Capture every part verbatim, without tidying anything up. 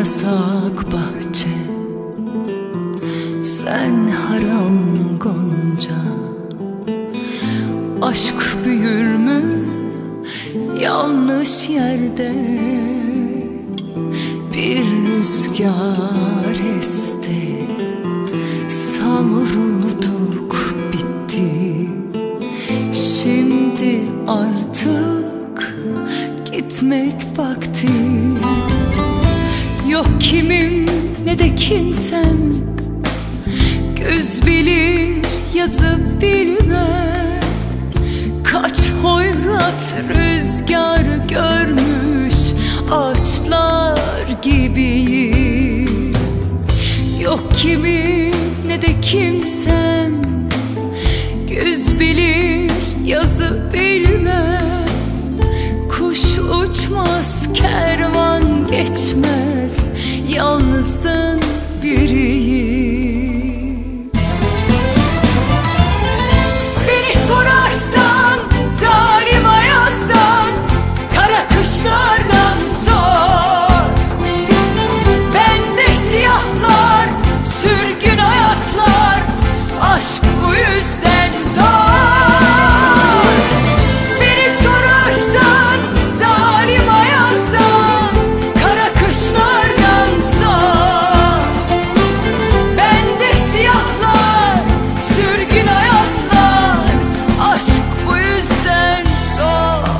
yasak bahçe, sen haram gonca. Aşk büyür mü yanlış yerde? Bir rüzgar esti, savrulduk bitti. Şimdi artık gitmek vakti. Yok kimim ne de kimsem, güz bilir yazı bilmem. Kaç hoyrat rüzgar görmüş ağaçlar gibiyim. Yok kimim ne de kimsem, güz bilir yazı bilmem. Kuş uçmaz, kervan geçmez, yalnızın biriyim. Beni sorarsan zalim ayazdan, kara kışlardan sor. Bende siyahlar, sürgün hayatlar, aşk bu yüzden zor. Beni sorarsan zalim ayazdan, kara kışlardan sor. Bende siyahlar, sürgün hayatlar, aşk bu yüzden zor.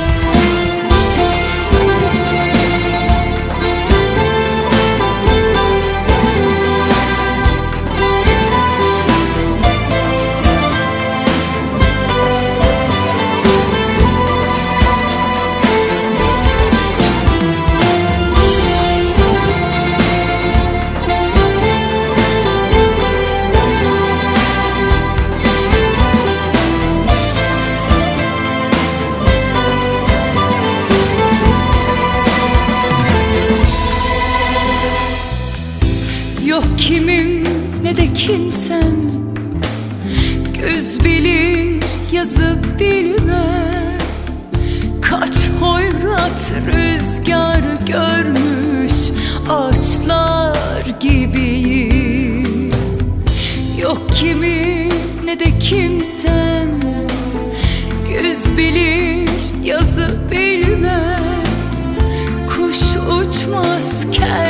Yok kimim ne de kimsem, güz bilir yazı bilmem. Kaç hoyrat rüzgar görmüş ağaçlar gibiyim. Yok kimim ne de kimsem, güz bilir yazı bilmem. Kuş uçmaz, ker